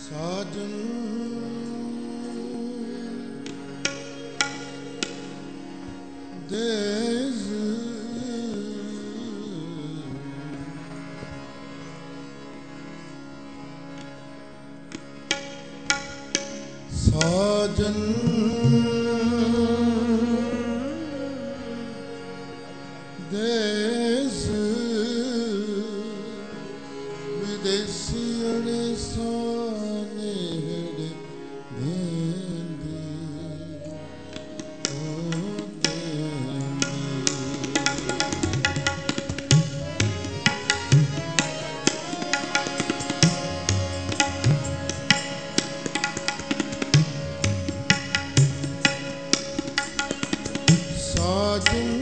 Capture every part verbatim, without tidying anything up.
ਸਾਜਨ ਦੇਸ ਸਾਜਨ ਦੇਸ ਵਿਦੇਸੀਆਂ ਨੇ ਸਾਨੇ ਹੇੜੇ ਦੇਂਦੀ ਓ ਦੇਂਦੀ ਸਾਜਨ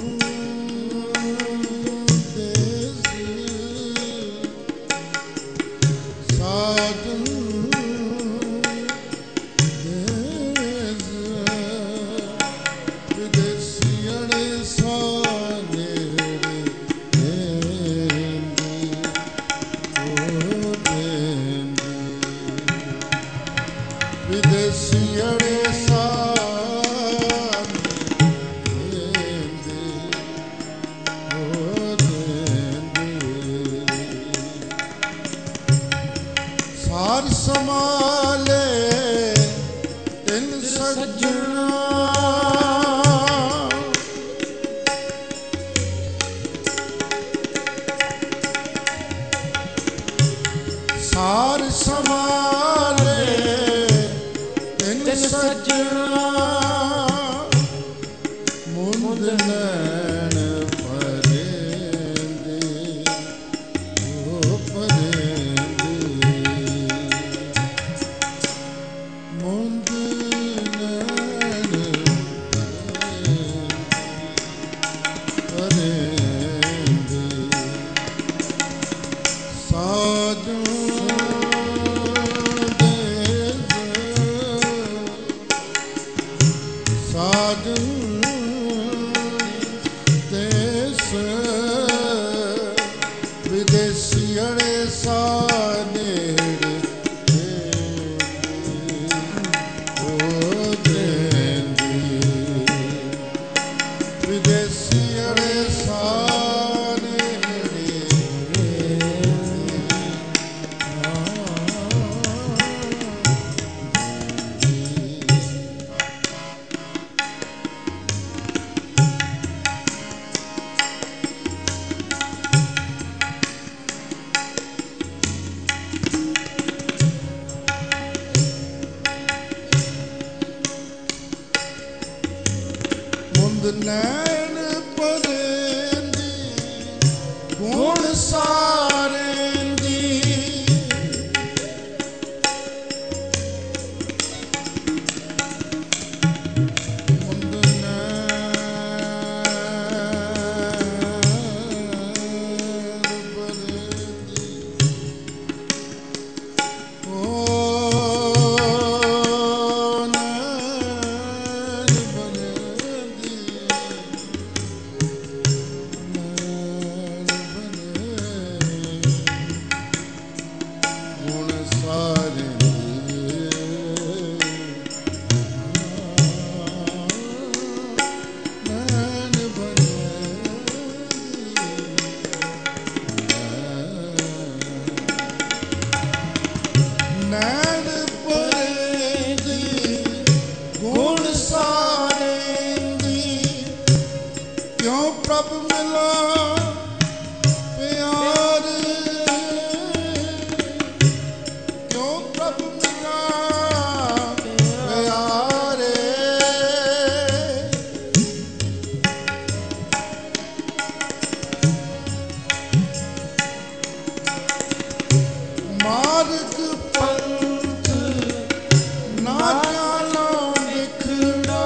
ਸਾਰ ਸੰਭਾਲੇ ਤਿੰਨ ਸੱਜਣਾ ਸਾਰ ਸੰਭਾਲੇ ਤਿੰਨ ਸੱਜਣਾ ਮੁੰਦ ਨੈਣ ਪਰੇਂਦੇ ਓ ਪਰੇਂਦੇ ਮੁੰਦ ਨੈਣ ਪਰੇਂਦੇ ਸਾਜਨ ਸਾਜਨ ਦੇਸ ਵਿਦੇਸੀਆਂ ਨੇ ਸਾਨੇ ਓ ਦੇਂਦੀ ਵਿਦੇਸੀਆਂ ਨੇ ਸਾਨੇ ਮੁੰਦ ਨੈਣ ਪਰੇਂਦੀ ਗੁਣ ਸਾਰੇਂਦੀ ਮੁੰਦ ਨੈਣ ਪਰੇਂਦੀ ਓ ਨੈਣ ਪਰੇਂਦੀ ਗੁਣ ਸਾਰੇਂਦੀ ਕਿਉਂ ਪ੍ਰਭ ਮਿਲਾ ਪਿਆਰ ਕਿਉਂ ਪ੍ਰਭ ਮਿਲਾ ਪਿਆਰੇ ਮਾਰਗ ਪੰਥ ਨਾ ਜਾਣੋ ਲਿਖਣਾ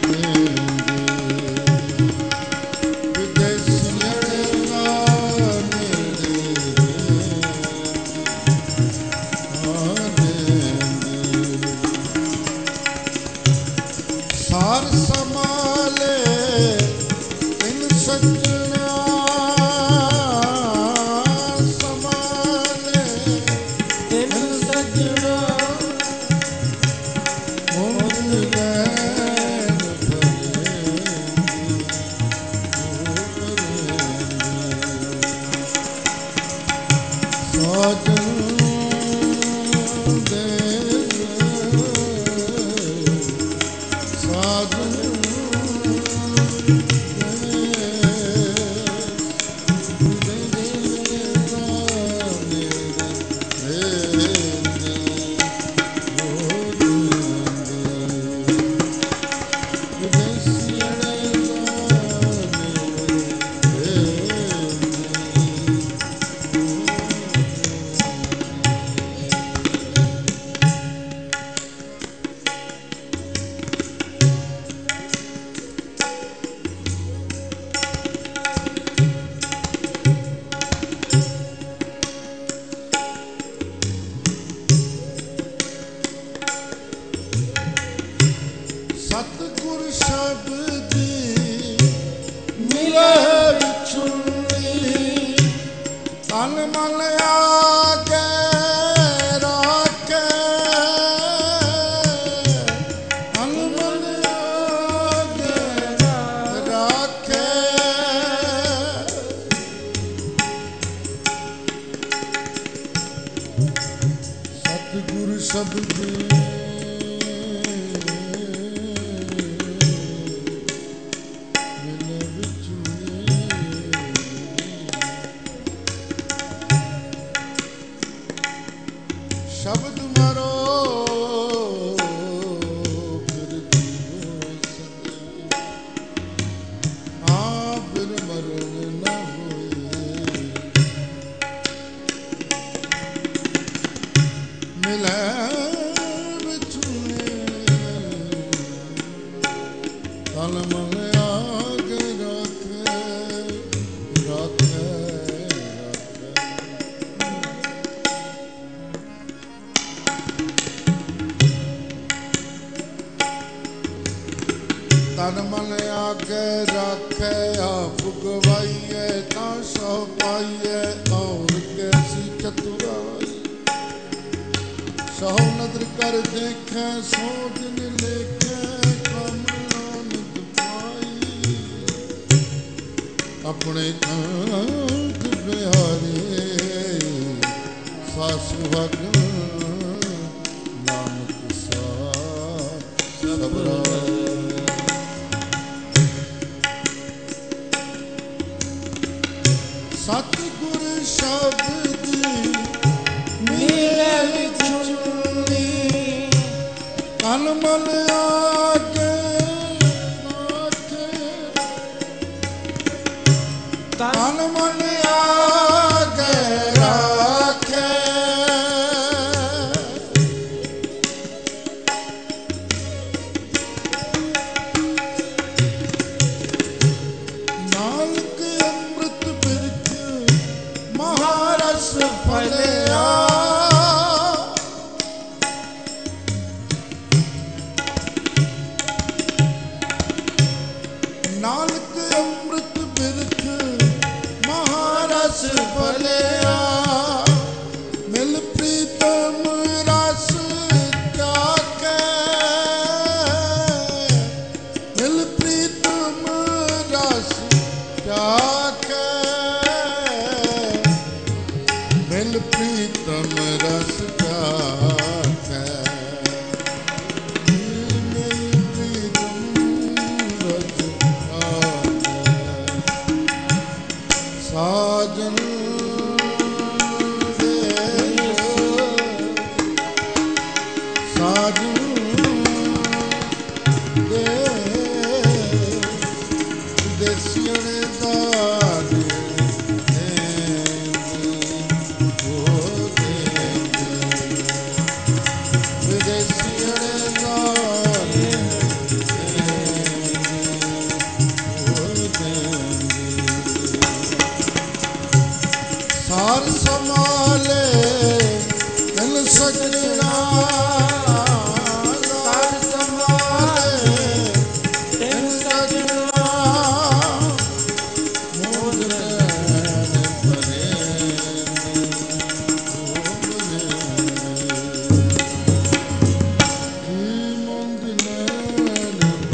ਸਾਰ ਸੰਭਾਲੇ ਤਿਨ ਸੱਜਣਾ ਸੰਭਾਲੇ ਤਿਨ ਸੱਜਣਾ ਮੁੰਦ ਲੈਣ ਸਾਜਨ ਸਤਿਗੁਰ ਸ਼ਬਦੀ ਮਿਲੇ ਵਿਛੁੰਨੀ ਤਨ ਮਨ ਆਗੇ ਰਾਖੇ ਤਨ ਮਨ ਆਗੇ ਰਾਖੇ ਸਤਿਗੁਰ ਸ਼ਬਦੀ ਸ਼ਬਦ ਮਰੋ ਫਿਰ ਜੀਵੋ ਸਦੇ ਆ ਫਿਰ ਮਰਨ ਨਾ ਹੋਏ ਮਿਲੇ ਵਿਛੁਨੇ ਤਨ ਮਨ ਆਗੇ ਰੱਖੇ ਰੱਖੇ ਤਨ ਮਨ ਆਗੇ ਰਾਖੇ ਆਪ ਗਵਾਈਏ ਤਾਂ ਸੋ ਪਾਈਏ ਔਰ ਕੈਸੀ ਚਤੁਰਾਈ ਸੋ ਨਦਰ ਕਰ ਦੇਖੈ ਸੋ ਦਿਨ ਲੇਖੈ ਕਮਲ ਨਿਤ ਪਾਈ ਆਪਣੇ ਕੰਤ ਬਿਹਾਰੀ ਸਾਸੁ ਭਗਨ ਨਾਨਕ ਸਾ ਸਬਰਾ ਸਤਿਗੁਰ ਸ਼ਬਦੀ ਮਿਲੇ ਵਿਛੁੰਨੀ ਤਨ ਮਨ ਆਗੇ ਰਾਖੇ ਤਨ ਮਨ ਆਗੇ ਰਾਖੇ ਨਾਨਕ ਅੰਮ੍ਰਿਤ ਬਿਰਖ ਮਹਾਰਸ ਫਲਿਆ ਨਾਨਕ ਅੰਮ੍ਰਿਤ ਬਿਰਖ ਮਹਾਰਸ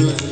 ਗੁਰ